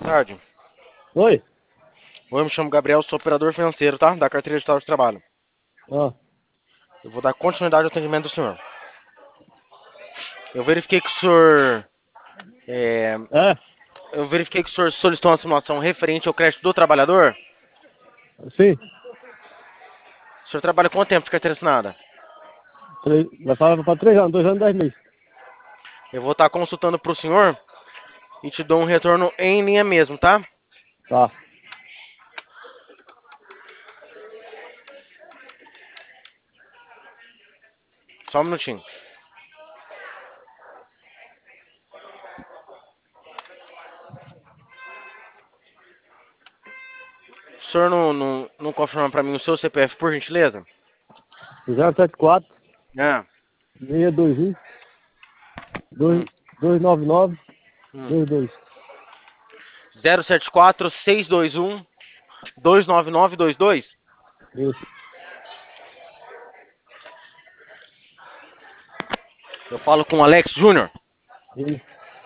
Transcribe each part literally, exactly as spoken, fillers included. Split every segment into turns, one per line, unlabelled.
tarde.
Oi?
Oi, eu me chamo Gabriel, sou operador financeiro, tá? Da carteira digital de trabalho.
Ah,
Eu vou dar continuidade ao atendimento do senhor. Eu verifiquei que o senhor... é,
é?
eu verifiquei que o senhor solicitou uma simulação referente ao crédito do trabalhador.
Sim.
O senhor trabalha quanto tempo de carteira assinada?
Três, vai falar para três anos, dois anos, dez meses.
Eu vou estar consultando pro senhor e te dou um retorno em linha mesmo, tá?
Tá.
Só um minutinho. O senhor não, não, não confirma pra mim o seu C P F, por gentileza?
zero sete quatro,
É.
seis dois um,
Hum,
dois nove nove,
hum.
dois dois.
zero sete quatro, seis dois um, dois nove nove dois dois.
Isso.
Eu falo com o Alex Júnior.
Isso.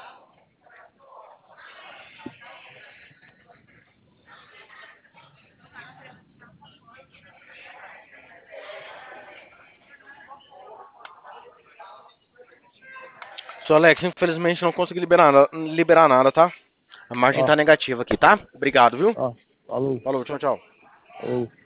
Seu Alex, infelizmente não consegui liberar, nada- liberar nada, tá? A margem
Tá.
tá negativa aqui, tá? Obrigado, viu?
Tá. Falou.
Falou, tchau, tchau.
Falou.